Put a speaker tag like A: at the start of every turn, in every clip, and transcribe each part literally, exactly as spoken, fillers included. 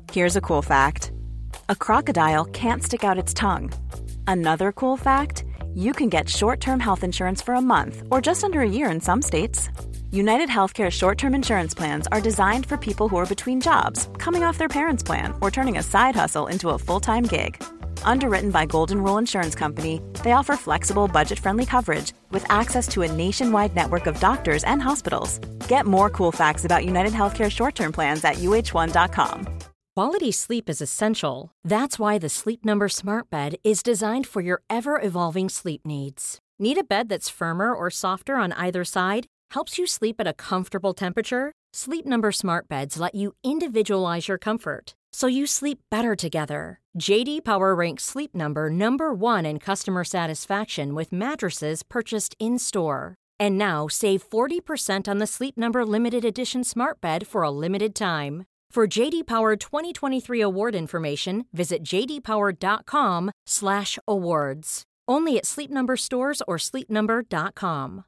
A: Here's a cool fact. A crocodile can't stick out its tongue. Another cool fact, you can get short-term health insurance for a month or just under a year in some states. United Healthcare short-term insurance plans are designed for people who are between jobs, coming off their parents' plan, or turning a side hustle into a full-time gig. Underwritten by Golden Rule Insurance Company, they offer flexible, budget-friendly coverage with access to a nationwide network of doctors and hospitals. Get more cool facts about United Healthcare short-term plans at U H one dot com.
B: Quality sleep is essential. That's why the Sleep Number Smart Bed is designed for your ever-evolving sleep needs. Need a bed that's firmer or softer on either side? Helps you sleep at a comfortable temperature? Sleep Number Smart Beds let you individualize your comfort, so you sleep better together. J D Power ranks Sleep Number number one in customer satisfaction with mattresses purchased in-store. And now save forty percent on the Sleep Number Limited Edition Smart Bed for a limited time. For J D Power twenty twenty-three award information, visit j d power dot com slash awards. Only at Sleep Number stores or sleep number dot com.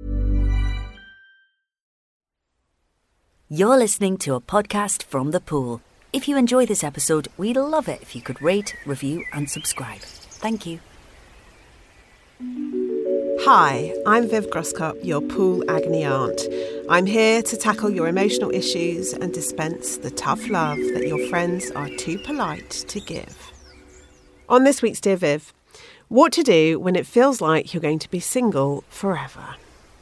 C: You're listening to a podcast from The Pool. If you enjoy this episode, we'd love it if you could rate, review, and subscribe. Thank you.
D: Hi, I'm Viv Groskop, your pool agony aunt. I'm here to tackle your emotional issues and dispense the tough love that your friends are too polite to give. On this week's Dear Viv, what to do when it feels like you're going to be single forever.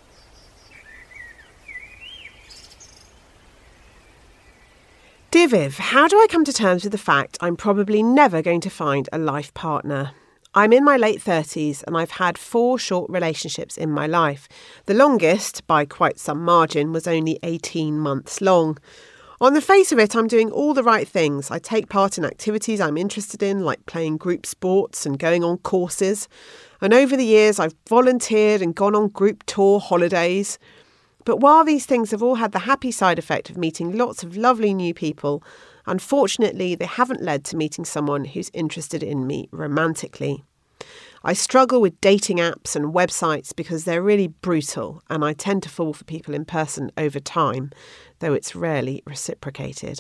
D: Dear Viv, how do I come to terms with the fact I'm probably never going to find a life partner? I'm in my late thirties and I've had four short relationships in my life. The longest, by quite some margin, was only eighteen months long. On the face of it, I'm doing all the right things. I take part in activities I'm interested in, like playing group sports and going on courses. And over the years, I've volunteered and gone on group tour holidays. But while these things have all had the happy side effect of meeting lots of lovely new people, unfortunately, they haven't led to meeting someone who's interested in me romantically. I struggle with dating apps and websites because they're really brutal, and I tend to fall for people in person over time, though it's rarely reciprocated.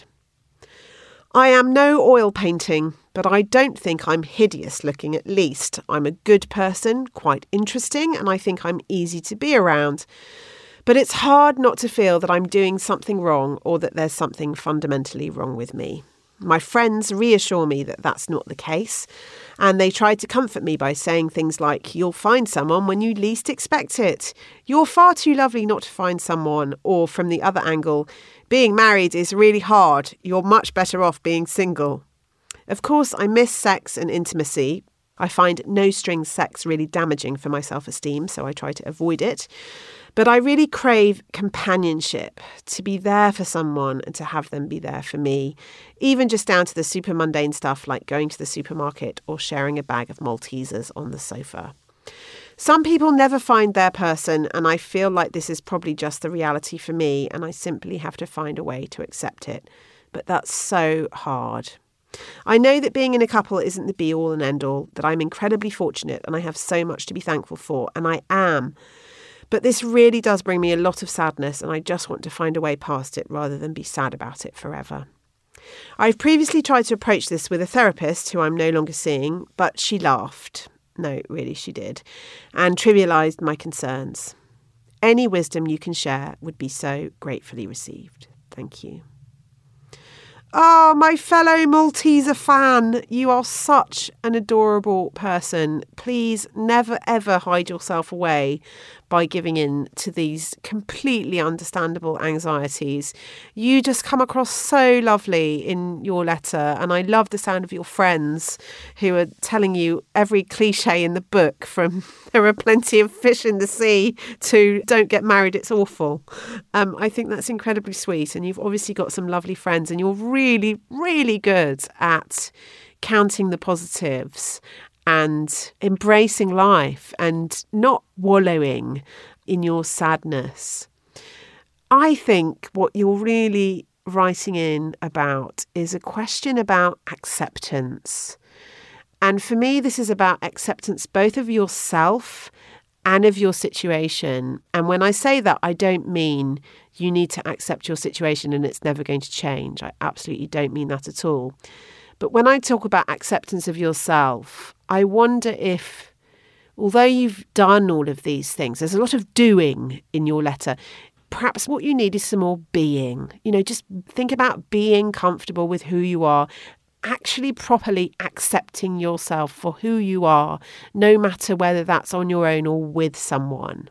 D: I am no oil painting, but I don't think I'm hideous looking at least. I'm a good person, quite interesting, and I think I'm easy to be around. But it's hard not to feel that I'm doing something wrong or that there's something fundamentally wrong with me. My friends reassure me that that's not the case, and they try to comfort me by saying things like, "You'll find someone when you least expect it. You're far too lovely not to find someone," or from the other angle, "Being married is really hard. You're much better off being single." Of course, I miss sex and intimacy. I find no-strings sex really damaging for my self-esteem, so I try to avoid it. But I really crave companionship, to be there for someone and to have them be there for me, even just down to the super mundane stuff like going to the supermarket or sharing a bag of Maltesers on the sofa. Some people never find their person, and I feel like this is probably just the reality for me, and I simply have to find a way to accept it. But that's so hard. I know that being in a couple isn't the be-all and end-all, that I'm incredibly fortunate and I have so much to be thankful for, and I am. But this really does bring me a lot of sadness, and I just want to find a way past it rather than be sad about it forever. I've previously tried to approach this with a therapist who I'm no longer seeing, but she laughed. No, really, she did, and trivialised my concerns. Any wisdom you can share would be so gratefully received. Thank you. Oh, my fellow Malteser fan, you are such an adorable person. Please never, ever hide yourself away by giving in to these completely understandable anxieties. You just come across so lovely in your letter, and I love the sound of your friends who are telling you every cliche in the book, from "there are plenty of fish in the sea" to "don't get married, it's awful." Um, I think that's incredibly sweet, and you've obviously got some lovely friends, and you're really, really good at counting the positives and embracing life and not wallowing in your sadness. I think what you're really writing in about is a question about acceptance. And for me, this is about acceptance both of yourself and of your situation. And when I say that, I don't mean you need to accept your situation and it's never going to change. I absolutely don't mean that at all. But when I talk about acceptance of yourself, I wonder if, although you've done all of these things, there's a lot of doing in your letter. Perhaps what you need is some more being. You know, just think about being comfortable with who you are, actually properly accepting yourself for who you are, no matter whether that's on your own or with someone.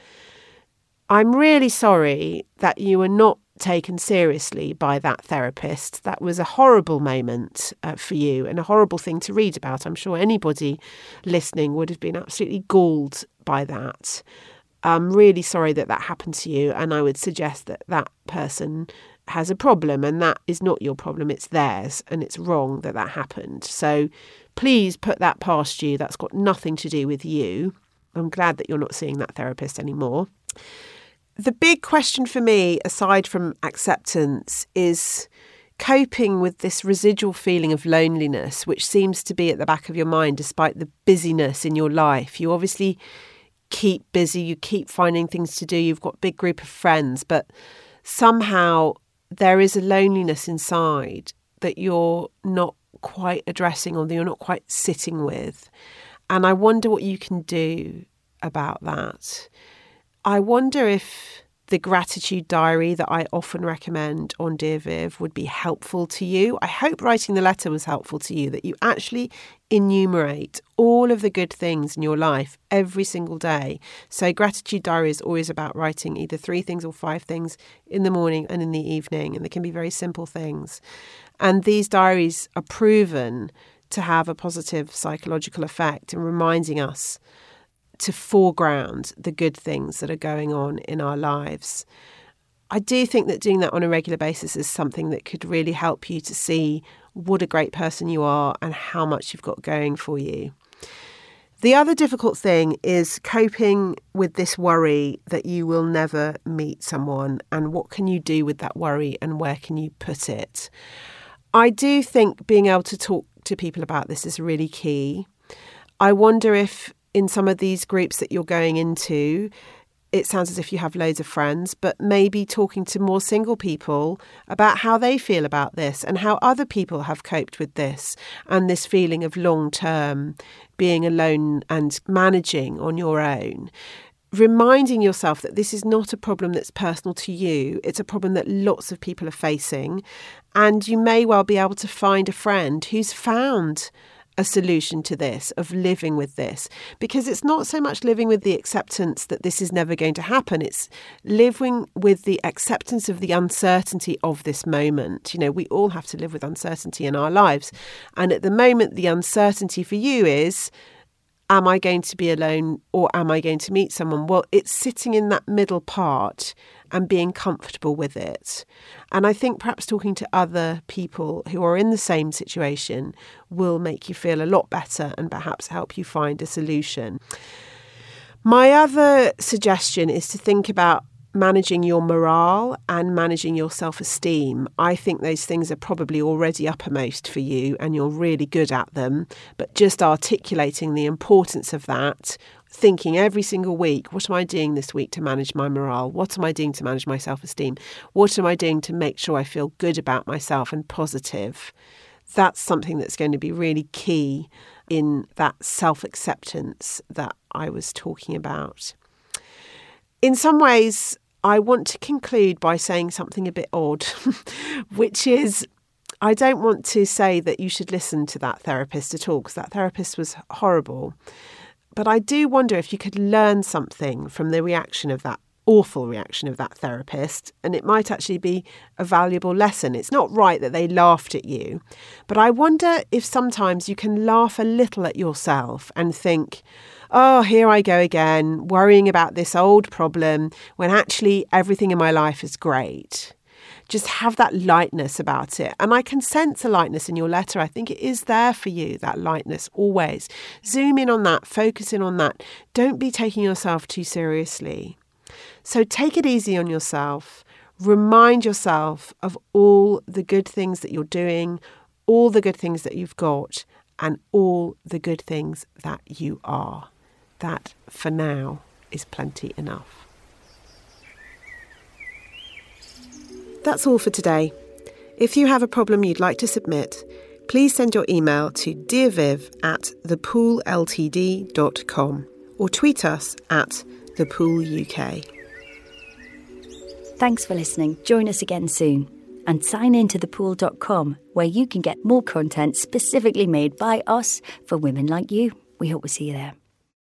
D: I'm really sorry that you were not taken seriously by that therapist. That was a horrible moment uh, for you and a horrible thing to read about. I'm sure anybody listening would have been absolutely galled by that. I'm really sorry that that happened to you, and I would suggest that that person has a problem, and that is not your problem, it's theirs, and it's wrong that that happened. So please put that past you. That's got nothing to do with you. I'm glad that you're not seeing that therapist anymore. The big question for me, aside from acceptance, is coping with this residual feeling of loneliness, which seems to be at the back of your mind despite the busyness in your life. You obviously keep busy, you keep finding things to do, you've got a big group of friends, but somehow there is a loneliness inside that you're not quite addressing or that you're not quite sitting with. And I wonder what you can do about that. I wonder if the gratitude diary that I often recommend on Dear Viv would be helpful to you. I hope writing the letter was helpful to you, that you actually enumerate all of the good things in your life every single day. So gratitude diary is always about writing either three things or five things in the morning and in the evening, and they can be very simple things. And these diaries are proven to have a positive psychological effect in reminding us to foreground the good things that are going on in our lives. I do think that doing that on a regular basis is something that could really help you to see what a great person you are and how much you've got going for you. The other difficult thing is coping with this worry that you will never meet someone, and what can you do with that worry and where can you put it? I do think being able to talk to people about this is really key. I wonder if in some of these groups that you're going into, it sounds as if you have loads of friends, but maybe talking to more single people about how they feel about this and how other people have coped with this and this feeling of long-term being alone and managing on your own. Reminding yourself that this is not a problem that's personal to you. It's a problem that lots of people are facing, and you may well be able to find a friend who's found a solution to this, of living with this, because it's not so much living with the acceptance that this is never going to happen. It's living with the acceptance of the uncertainty of this moment. You know, we all have to live with uncertainty in our lives. And at the moment, the uncertainty for you is, am I going to be alone or am I going to meet someone? Well, it's sitting in that middle part and being comfortable with it. And I think perhaps talking to other people who are in the same situation will make you feel a lot better and perhaps help you find a solution. My other suggestion is to think about managing your morale and managing your self-esteem. I think those things are probably already uppermost for you and you're really good at them, but just articulating the importance of that, thinking every single week, what am I doing this week to manage my morale? What am I doing to manage my self-esteem? What am I doing to make sure I feel good about myself and positive? That's something that's going to be really key in that self-acceptance that I was talking about. In some ways, I want to conclude by saying something a bit odd, which is, I don't want to say that you should listen to that therapist at all, because that therapist was horrible. But I do wonder if you could learn something from the reaction of that awful reaction of that therapist, and it might actually be a valuable lesson. It's not right that they laughed at you, but I wonder if sometimes you can laugh a little at yourself and think, oh, here I go again, worrying about this old problem when actually everything in my life is great. Just have that lightness about it. And I can sense a lightness in your letter. I think it is there for you, that lightness, always. Zoom in on that, focus in on that. Don't be taking yourself too seriously. So take it easy on yourself. Remind yourself of all the good things that you're doing, all the good things that you've got, and all the good things that you are. That, for now, is plenty enough. That's all for today. If you have a problem you'd like to submit, please send your email to dearviv at thepoolltd dot com or tweet us at thepooluk.
C: Thanks for listening. Join us again soon. And sign in to the pool dot com, where you can get more content specifically made by us for women like you. We hope we'll see you there.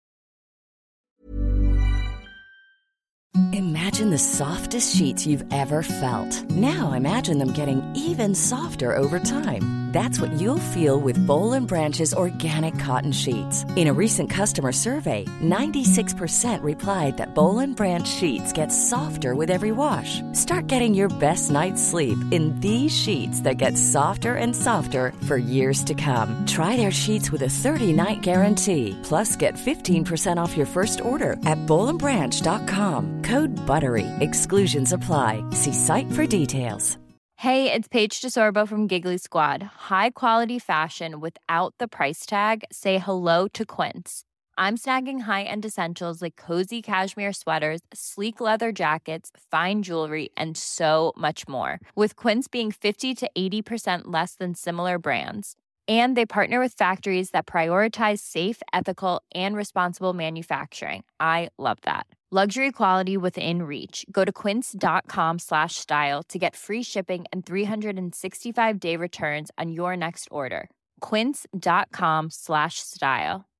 E: Imagine the softest sheets you've ever felt. Now imagine them getting even softer over time. That's what you'll feel with Boll and Branch's organic cotton sheets. In a recent customer survey, ninety-six percent replied that Boll and Branch sheets get softer with every wash. Start getting your best night's sleep in these sheets that get softer and softer for years to come. Try their sheets with a thirty-night guarantee. Plus, get fifteen percent off your first order at boll and branch dot com. Code BUTTERY. Exclusions apply. See site for details.
F: Hey, it's Paige DeSorbo from Giggly Squad. High quality fashion without the price tag. Say hello to Quince. I'm snagging high-end essentials like cozy cashmere sweaters, sleek leather jackets, fine jewelry, and so much more. With Quince being fifty to eighty percent less than similar brands. And they partner with factories that prioritize safe, ethical, and responsible manufacturing. I love that. Luxury quality within reach. Go to quince.com slash style to get free shipping and three sixty-five day returns on your next order. Quince.com slash style.